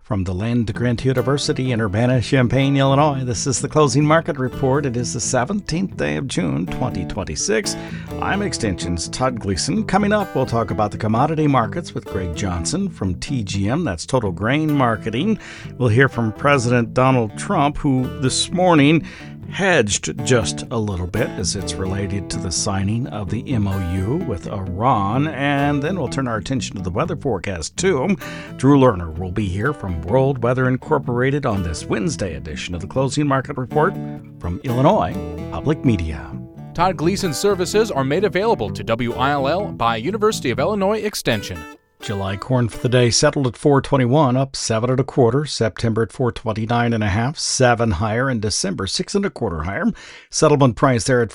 From the Land Grant University in Urbana-Champaign, Illinois, this is the Closing Market Report. It is the 17th day of June, 2026. I'm Extension's Todd Gleason. Coming up, we'll talk about the commodity markets with Greg Johnson from TGM, that's Total Grain Marketing. We'll hear from President Donald Trump, who this morning hedged just a little bit as it's related to the signing of the MOU with Iran. And then we'll turn our attention to the weather forecast, too. Drew Lerner will be here from World Weather Incorporated on this Wednesday edition of the Closing Market Report from Illinois Public Media. Todd Gleason services are made available to WILL by University of Illinois Extension. July corn for the day settled at $4.21, up 7 1/4. September at $4.29 1/2, 7 higher, and December 6 1/4 higher. Settlement price there at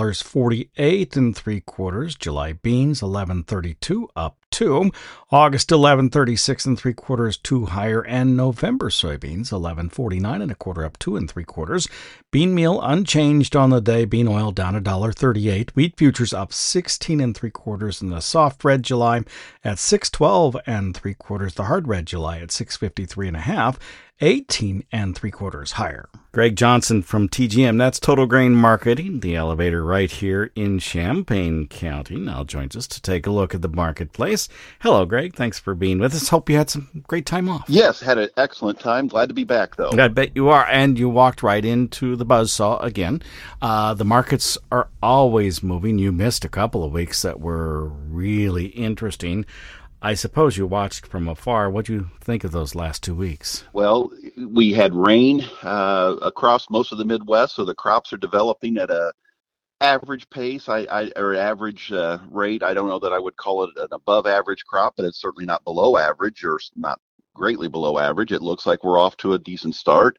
$4.48 3/4. July beans $11.32, up 2. August $11.36 3/4, 2 higher, and November soybeans $11.49 1/4, up 2 3/4. Bean meal unchanged on the day. Bean oil down $1.38. Wheat futures up 16 3/4, and the soft red July at 6.12 3/4. The hard red July at 6.53 1/2. 18 3/4 higher. Greg Johnson from TGM, that's Total Grain Marketing, the elevator right here in Champaign County, now joins us to take a look at the marketplace. Hello, Greg. Thanks for being with us. Hope you had some great time off. Yes, had an excellent time. Glad to be back, though. I bet you are, and you walked right into the buzzsaw again. The markets are always moving. You missed a couple of weeks that were really interesting. I suppose you watched from afar. What do you think of those last 2 weeks? Well, we had rain across most of the Midwest, so the crops are developing at a average pace, or average rate. I don't know that I would call it an above average crop, but it's certainly not below average or not greatly below average. It looks like we're off to a decent start.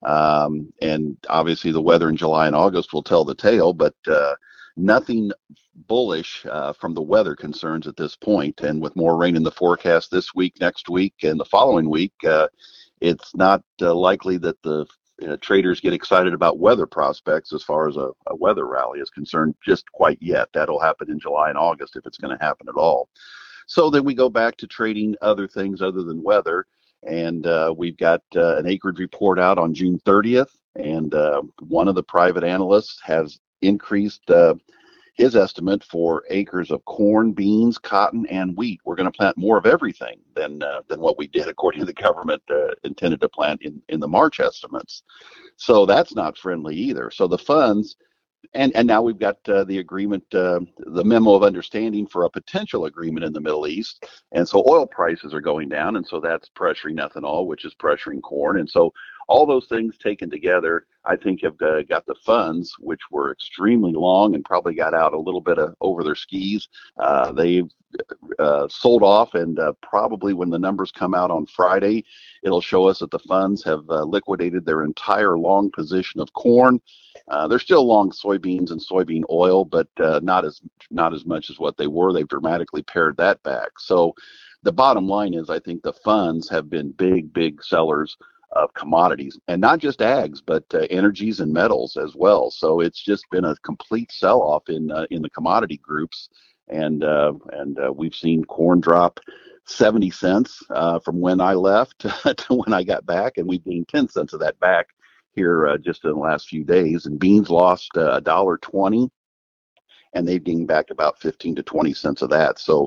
And obviously the weather in July and August will tell the tale, but nothing bullish from the weather concerns at this point. And with more rain in the forecast this week, next week, and the following week, it's not likely that the traders get excited about weather prospects as far as a weather rally is concerned just quite yet. That'll happen in July and August if it's going to happen at all. So then we go back to trading other things other than weather. And we've got an acreage report out on June 30th. And one of the private analysts has increased his estimate for acres of corn, beans, cotton, and wheat. We're going to plant more of everything than what we did, according to the government, intended to plant in the March estimates. So that's not friendly either. So the funds, and now we've got the agreement, the memo of understanding for a potential agreement in the Middle East. And so oil prices are going down, and so that's pressuring ethanol, which is pressuring corn. And so all those things taken together, I think, have got the funds, which were extremely long and probably got out a little bit over their skis. They've sold off, and probably when the numbers come out on Friday, it'll show us that the funds have liquidated their entire long position of corn. They're still long soybeans and soybean oil, but not as much as what they were. They've dramatically pared that back. So the bottom line is, I think the funds have been big sellers of commodities, and not just ags, but energies and metals as well. So it's just been a complete sell-off in the commodity groups, and we've seen corn drop 70 cents from when I left to when I got back, and we've gained 10 cents of that back here just in the last few days. And beans lost $1.20, and they've gained back about 15 to 20 cents of that. So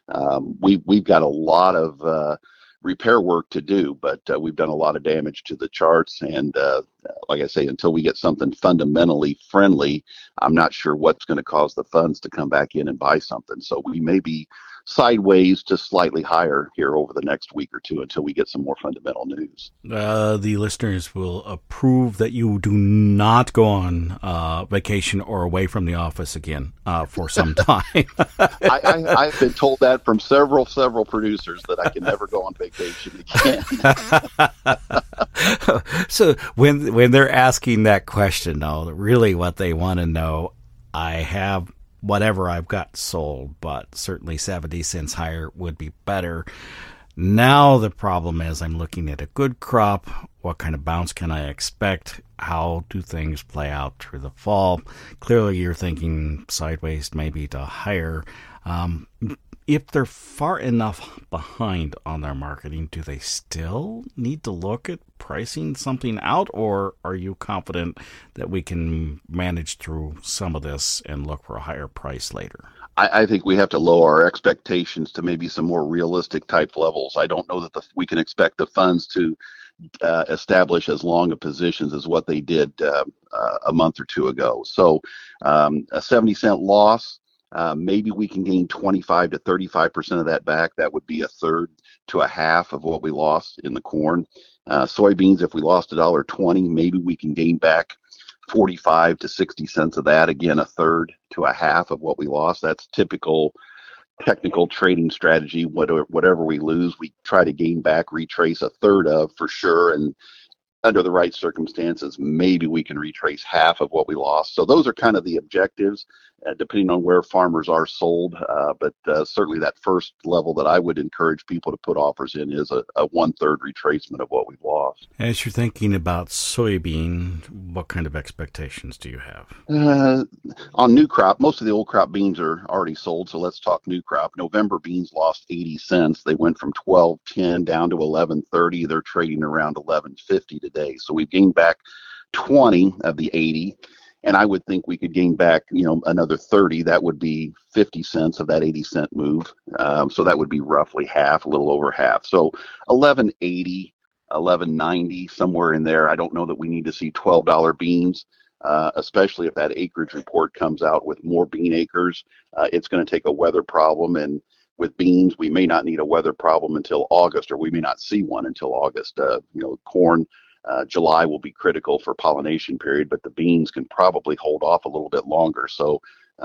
we've got a lot of repair work to do, but we've done a lot of damage to the charts. And like I say, until we get something fundamentally friendly, I'm not sure what's going to cause the funds to come back in and buy something. So we may be sideways to slightly higher here over the next week or two until we get some more fundamental news. The listeners will approve that you do not go on vacation or away from the office again for some time. I've been told that from several producers that I can never go on vacation again. So when they're asking that question, though, really what they want to know, I have whatever I've got sold, but certainly 70 cents higher would be better. Now the problem is I'm looking at a good crop. What kind of bounce can I expect? How do things play out through the fall? Clearly you're thinking sideways, maybe to higher. if they're far enough behind on their marketing, do they still need to look at pricing something out, or are you confident that we can manage through some of this and look for a higher price later? I think we have to lower our expectations to maybe some more realistic type levels. I don't know that we can expect the funds to establish as long of positions as what they did a month or two ago. So a 70-cent loss, maybe we can gain 25 to 35% of that back. That would be a third to a half of what we lost in the corn. Soybeans, if we lost $1.20, maybe we can gain back 45 to 60 cents of that. Again, a third to a half of what we lost. That's typical technical trading strategy. Whatever we lose, we try to gain back, retrace a third of for sure. And under the right circumstances, maybe we can retrace half of what we lost. So those are kind of the objectives, depending on where farmers are sold. But certainly that first level that I would encourage people to put offers in is a 1/3 retracement of what we've lost. As you're thinking about soybean, what kind of expectations do you have? On new crop, most of the old crop beans are already sold. So let's talk new crop. November beans lost 80 cents. They went from 12.10 down to 11.30. They're trading around 11.50 today. So we've gained back 20 of the 80, and I would think we could gain back, another 30. That would be 50 cents of that 80-cent move. So that would be roughly half, a little over half. So 11.80, 11.90, somewhere in there. I don't know that we need to see $12 beans, especially if that acreage report comes out with more bean acres. It's going to take a weather problem, and with beans, we may not need a weather problem until August, or we may not see one until August. Corn. July will be critical for pollination period, but the beans can probably hold off a little bit longer. So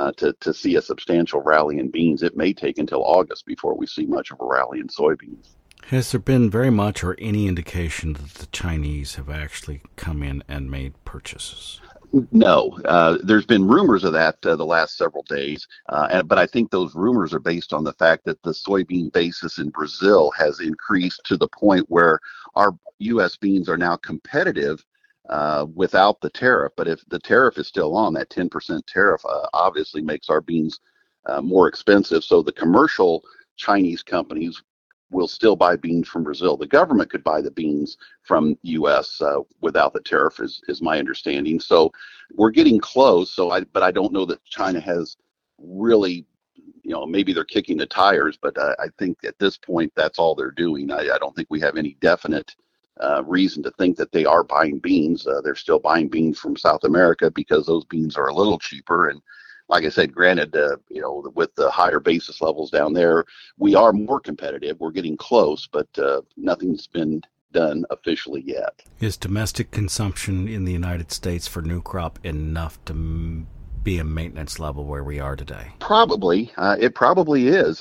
to see a substantial rally in beans, it may take until August before we see much of a rally in soybeans. Has there been very much or any indication that the Chinese have actually come in and made purchases? No, there's been rumors of that the last several days, but I think those rumors are based on the fact that the soybean basis in Brazil has increased to the point where our U.S. beans are now competitive without the tariff. But if the tariff is still on, that 10% tariff obviously makes our beans more expensive. So the commercial Chinese companies will still buy beans from Brazil. The government could buy the beans from U.S. Without the tariff, is my understanding. So we're getting close. But I don't know that China has really, maybe they're kicking the tires. But I think at this point that's all they're doing. I don't think we have any definite reason to think that they are buying beans. They're still buying beans from South America because those beans are a little cheaper. And like I said, granted, with the higher basis levels down there, we are more competitive. We're getting close, but nothing's been done officially yet. Is domestic consumption in the United States for new crop enough to be a maintenance level where we are today? Probably. It probably is.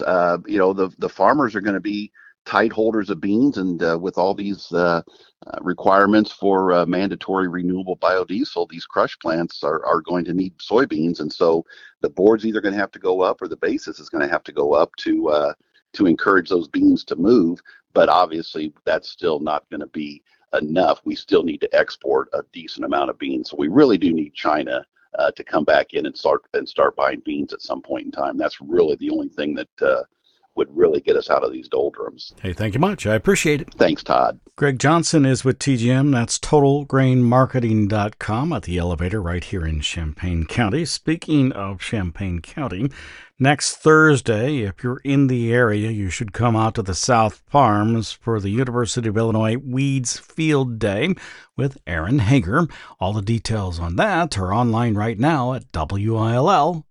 The farmers are going to be tight holders of beans, and with all these requirements for mandatory renewable biodiesel, these crush plants are going to need soybeans, and so the board's either going to have to go up or the basis is going to have to go up to encourage those beans to move. But obviously, that's still not going to be enough. We still need to export a decent amount of beans, so we really do need China to come back in and start buying beans at some point in time. That's really the only thing that would really get us out of these doldrums. Hey, thank you much. I appreciate it. Thanks, Todd. Greg Johnson is with TGM. That's TotalGrainMarketing.com at the elevator right here in Champaign County. Speaking of Champaign County, next Thursday, if you're in the area, you should come out to the South Farms for the University of Illinois Weeds Field Day with Aaron Hager. All the details on that are online right now at WILLAG.org.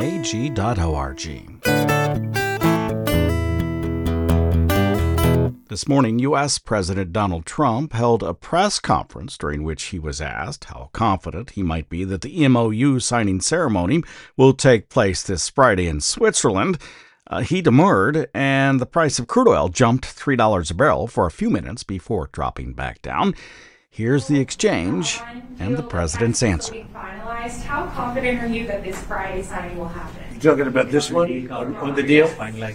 This morning, U.S. President Donald Trump held a press conference during which he was asked how confident he might be that the MOU signing ceremony will take place this Friday in Switzerland. He demurred, and the price of crude oil jumped $3 a barrel for a few minutes before dropping back down. Here's the exchange and the president's answer. How confident are you that this Friday signing will happen? You're talking about this one on the deal?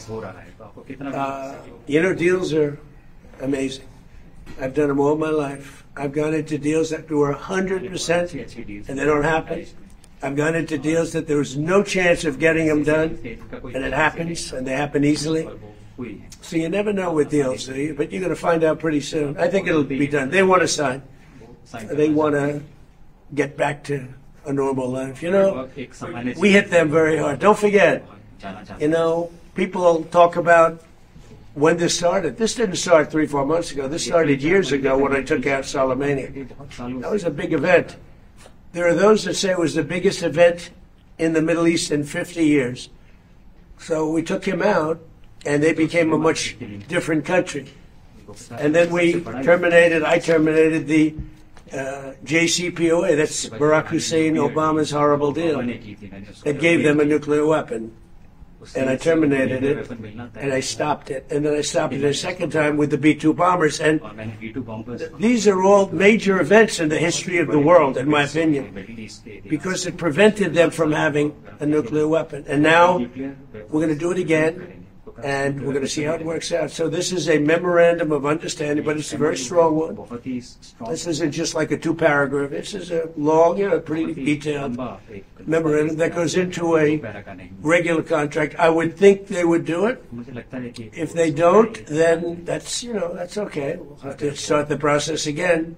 Deals are amazing. I've done them all my life. I've gone into deals that were 100% and they don't happen. I've gone into deals that there was no chance of getting them done, and it happens, and they happen easily. So you never know with deals, but you're going to find out pretty soon. I think it'll be done. They want to sign. They want to get back to a normal life. You know, we hit them very hard. Don't forget, you know, people talk about when this started. This didn't start 3-4 months ago. This started years ago when I took out Soleimani. That was a big event. There are those that say it was the biggest event in the Middle East in 50 years. So we took him out, and they became a much different country. And then I terminated the JCPOA, that's Barack Hussein Obama's horrible deal, that gave them a nuclear weapon. And I terminated it, and I stopped it. And then I stopped it a second time with the B-2 bombers. And these are all major events in the history of the world, in my opinion, because it prevented them from having a nuclear weapon. And now we're going to do it again, and we're going to see how it works out. So this is a memorandum of understanding, but it's a very strong one. This isn't just like a 2-paragraph. This is a long, pretty detailed memorandum that goes into a regular contract. I would think they would do it. If they don't, then that's okay. We'll have to start the process again.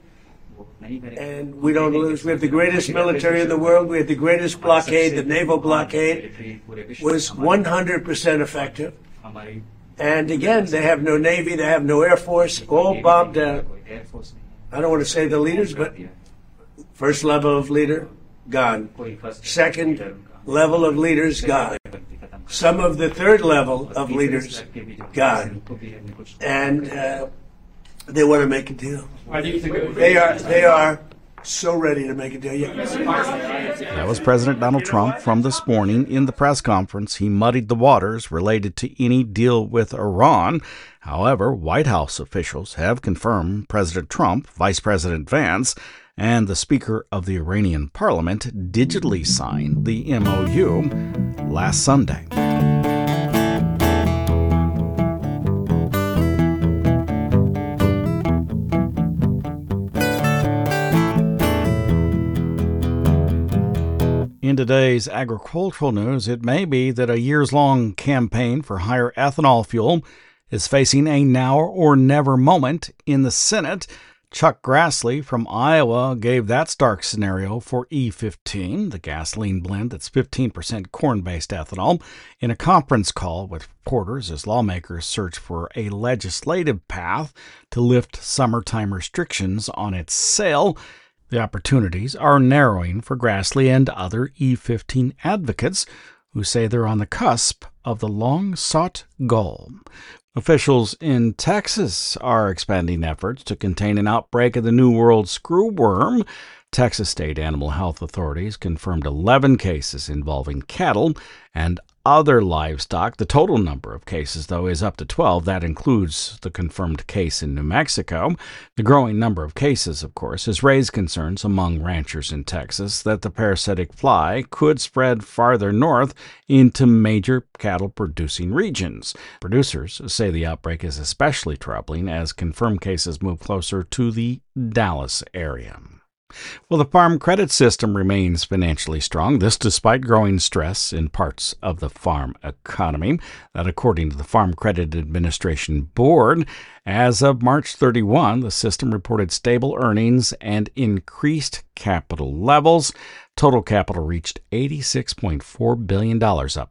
And we don't lose. We have the greatest military in the world. We have the greatest blockade. The naval blockade was 100% effective. And again, they have no Navy, they have no Air Force, all bombed out. I don't want to say the leaders, but first level of leader, gone. Second level of leaders, gone. Some of the third level of leaders, gone. And they want to make a deal. They are so ready to make a deal. That was President Donald Trump from this morning. In the press conference, he muddied the waters related to any deal with Iran. However, White House officials have confirmed President Trump, Vice President Vance, and the Speaker of the Iranian Parliament digitally signed the MOU last Sunday. In today's agricultural news, it may be that a years-long campaign for higher ethanol fuel is facing a now or never moment in the Senate. Chuck Grassley from Iowa gave that stark scenario for E15, the gasoline blend that's 15% corn-based ethanol, in a conference call with reporters as lawmakers search for a legislative path to lift summertime restrictions on its sale. The opportunities are narrowing for Grassley and other E15 advocates who say they're on the cusp of the long-sought goal. Officials in Texas are expanding efforts to contain an outbreak of the New World screwworm. Texas state animal health authorities confirmed 11 cases involving cattle and other livestock. The total number of cases, though, is up to 12. That includes the confirmed case in New Mexico. The growing number of cases, of course, has raised concerns among ranchers in Texas that the parasitic fly could spread farther north into major cattle-producing regions. Producers say the outbreak is especially troubling as confirmed cases move closer to the Dallas area. Well, the farm credit system remains financially strong, this despite growing stress in parts of the farm economy. That according to the Farm Credit Administration Board. As of March 31, the system reported stable earnings and increased capital levels. Total capital reached $86.4 billion, up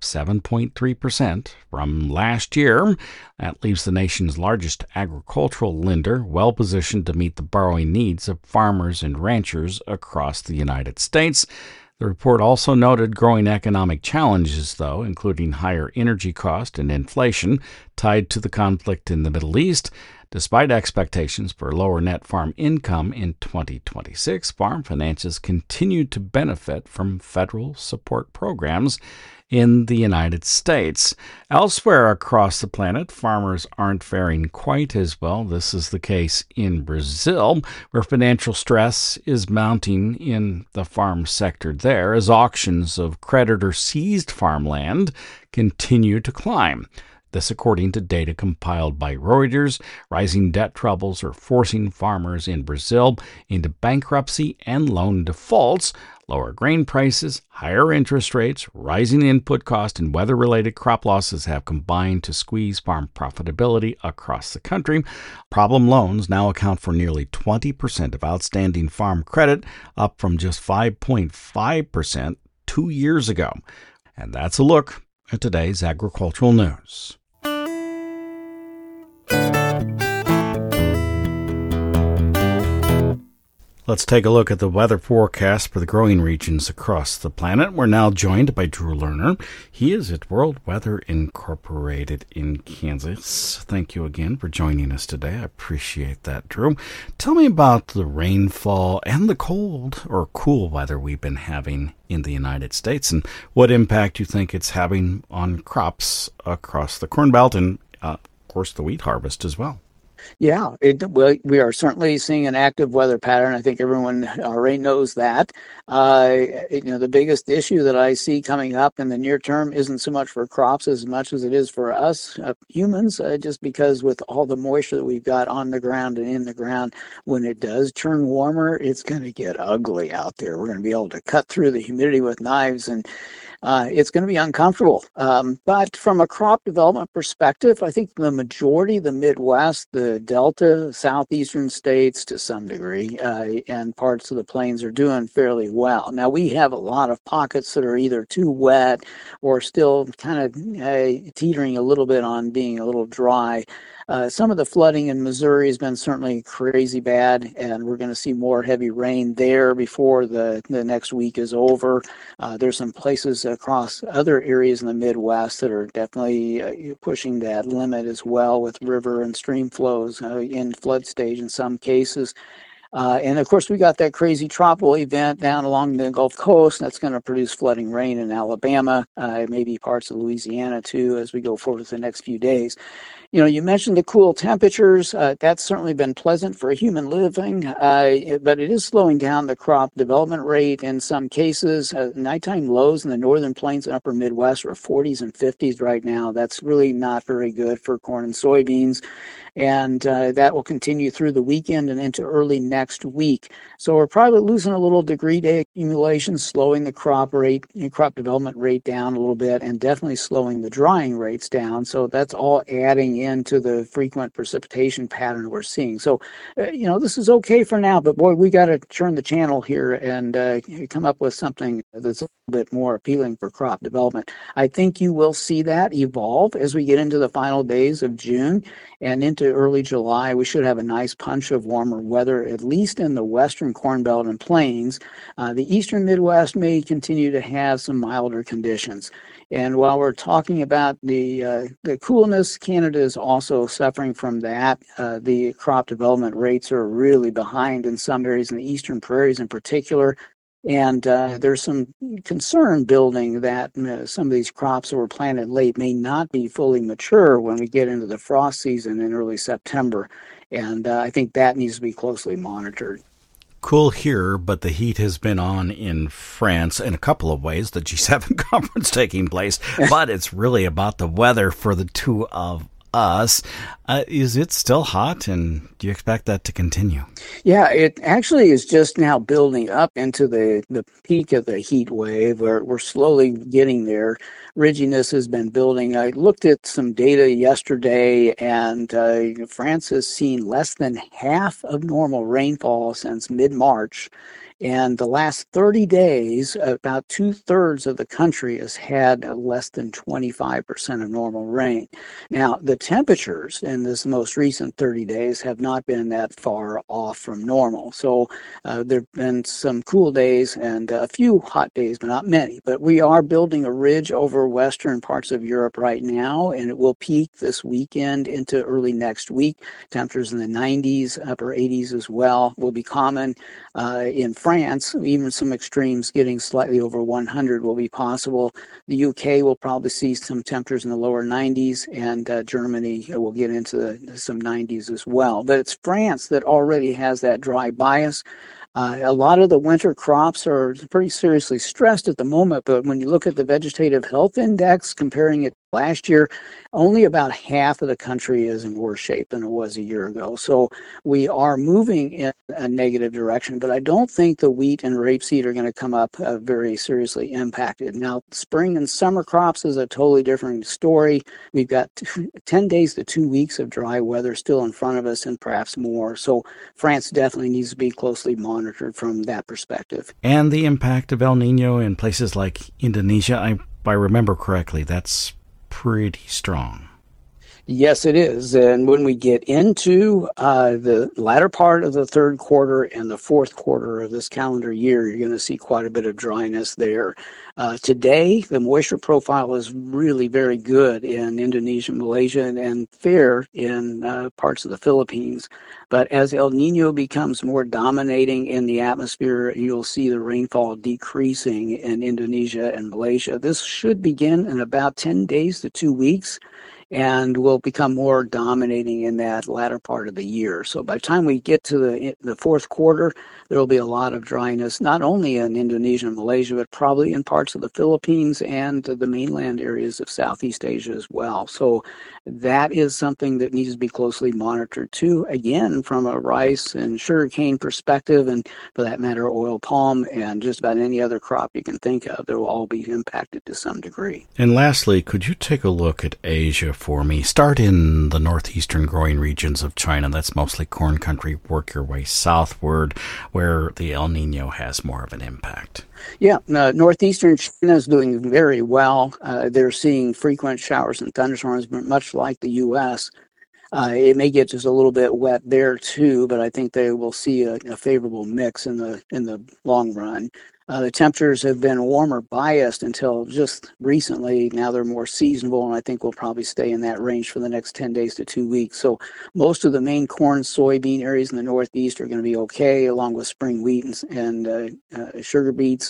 7.3% from last year. That leaves the nation's largest agricultural lender well positioned to meet the borrowing needs of farmers and ranchers across the United States. The report also noted growing economic challenges, though, including higher energy cost and inflation tied to the conflict in the Middle East. Despite expectations for lower net farm income in 2026, farm finances continue to benefit from federal support programs in the United States. Elsewhere across the planet, farmers aren't faring quite as well. This is the case in Brazil, where financial stress is mounting in the farm sector there as auctions of creditor-seized farmland continue to climb. This according to data compiled by Reuters. Rising debt troubles are forcing farmers in Brazil into bankruptcy and loan defaults. Lower grain prices, higher interest rates, rising input costs, and weather-related crop losses have combined to squeeze farm profitability across the country. Problem loans now account for nearly 20% of outstanding farm credit, up from just 5.5% 2 years ago. And that's a look at today's agricultural news. Let's take a look at the weather forecast for the growing regions across the planet. We're now joined by Drew Lerner. He is at World Weather Incorporated in Kansas. Thank you again for joining us today. I appreciate that, Drew. Tell me about the rainfall and the cold or cool weather we've been having in the United States and what impact you think it's having on crops across the Corn Belt and, of course, the wheat harvest as well. Yeah, we are certainly seeing an active weather pattern. I think everyone already knows that. The biggest issue that I see coming up in the near term isn't so much for crops as much as it is for us humans, just because with all the moisture that we've got on the ground and in the ground, when it does turn warmer, it's going to get ugly out there. We're going to be able to cut through the humidity with knives and it's going to be uncomfortable. But from a crop development perspective, I think the majority, the Midwest, the Delta, southeastern states to some degree, and parts of the plains are doing fairly well. Now, we have a lot of pockets that are either too wet or still kind of teetering a little bit on being a little dry. Some of the flooding in Missouri has been certainly crazy bad, and we're going to see more heavy rain there before the next week is over. There's some places across other areas in the Midwest that are definitely pushing that limit as well, with river and stream flows in flood stage in some cases. And of course, we got that crazy tropical event down along the Gulf Coast that's going to produce flooding rain in Alabama, maybe parts of Louisiana too, as we go forward with the next few days. You mentioned the cool temperatures. That's certainly been pleasant for human living, but it is slowing down the crop development rate in some cases. Nighttime lows in the northern plains and upper Midwest are 40s and 50s right now. That's really not very good for corn and soybeans. And that will continue through the weekend and into early next week. So we're probably losing a little degree day accumulation, slowing the crop development rate down a little bit, and definitely slowing the drying rates down. So that's all adding into the frequent precipitation pattern we're seeing. So, this is okay for now, but boy, we got to turn the channel here and come up with something that's a little bit more appealing for crop development. I think you will see that evolve as we get into the final days of June and into early July. We should have a nice punch of warmer weather, at least in the western Corn Belt and plains. The eastern Midwest may continue to have some milder conditions. And while we're talking about the coolness, Canada is also suffering from that. The crop development rates are really behind in some areas in the eastern prairies in particular. And there's some concern building that some of these crops that were planted late may not be fully mature when we get into the frost season in early September. And I think that needs to be closely monitored. Cool here, but the heat has been on in France in a couple of ways, the G7 conference taking place, but it's really about the weather for the two of us. Is it still hot, and do you expect that to continue? Yeah, it actually is just now building up into the peak of the heat wave. We're slowly getting there. Ridginess has been building. I looked at some data yesterday, and France has seen less than half of normal rainfall since mid-March. And the last 30 days, about 2/3 of the country has had less than 25% of normal rain. Now, the temperatures in this most recent 30 days have not been that far off from normal. So there have been some cool days and a few hot days, but not many. But we are building a ridge over western parts of Europe right now, and it will peak this weekend into early next week. Temperatures in the 90s, upper 80s as well will be common. In France, even some extremes getting slightly over 100 will be possible. The UK will probably see some temperatures in the lower 90s, and Germany will get into some 90s as well. But it's France that already has that dry bias. A lot of the winter crops are pretty seriously stressed at the moment, but when you look at the vegetative health index, comparing it last year, only about half of the country is in worse shape than it was a year ago. So we are moving in a negative direction, but I don't think the wheat and rapeseed are going to come up very seriously impacted. Now, spring and summer crops is a totally different story. We've got 10 days to 2 weeks of dry weather still in front of us and perhaps more. So France definitely needs to be closely monitored from that perspective. And the impact of El Nino in places like Indonesia, if I remember correctly, that's pretty strong. Yes, it is. And when we get into the latter part of the third quarter and the fourth quarter of this calendar year, you're going to see quite a bit of dryness there. Today, the moisture profile is really very good in Indonesia, Malaysia, and fair in parts of the Philippines. But as El Nino becomes more dominating in the atmosphere, you'll see the rainfall decreasing in Indonesia and Malaysia. This should begin in about 10 days to 2 weeks. And will become more dominating in that latter part of the year. So by the time we get to the fourth quarter, there will be a lot of dryness, not only in Indonesia and Malaysia, but probably in parts of the Philippines and the mainland areas of Southeast Asia as well. So that is something that needs to be closely monitored too, again, from a rice and sugarcane perspective, and for that matter, oil palm and just about any other crop you can think of. They will all be impacted to some degree. And lastly, could you take a look at Asia for me? Start in the northeastern growing regions of China. That's mostly corn country. Work your way southward where the El Nino has more of an impact. Yeah, northeastern China is doing very well. They're seeing frequent showers and thunderstorms, much like the U.S. It may get just a little bit wet there too, but I think they will see a favorable mix in the long run. The temperatures have been warmer biased until just recently. Now they're more seasonable, and I think we'll probably stay in that range for the next 10 days to 2 weeks. So most of the main corn, soybean areas in the Northeast are going to be okay, along with spring wheat and sugar beets.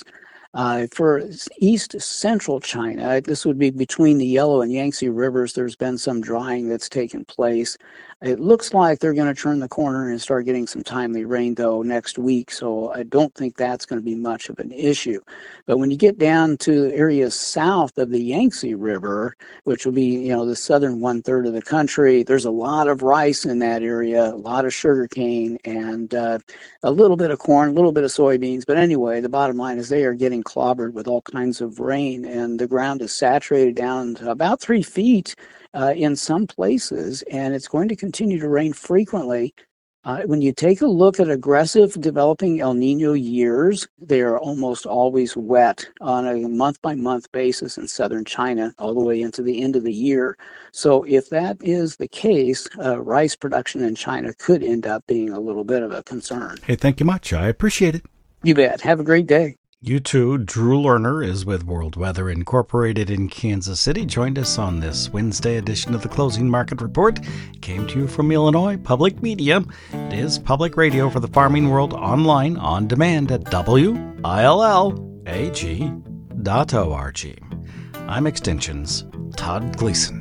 For east central China, this would be between the Yellow and Yangtze rivers. There's been some drying that's taken place. It looks like they're going to turn the corner and start getting some timely rain, though, next week. So I don't think that's going to be much of an issue. But when you get down to areas south of the Yangtze River, which will be, the southern 1/3 of the country, there's a lot of rice in that area, a lot of sugarcane, and a little bit of corn, a little bit of soybeans. But anyway, the bottom line is they are getting clobbered with all kinds of rain, and the ground is saturated down to about 3 feet in some places, and it's going to continue to rain frequently. When you take a look at aggressive developing El Nino years, they are almost always wet on a month-by-month basis in southern China all the way into the end of the year. So if that is the case, rice production in China could end up being a little bit of a concern. Hey, thank you much. I appreciate it. You bet. Have a great day. You too. Drew Lerner is with World Weather Incorporated in Kansas City. Joined us on this Wednesday edition of the Closing Market Report. Came to you from Illinois Public Media. It is public radio for the farming world, online, on demand at WILLAG.org. I'm Extension's Todd Gleason.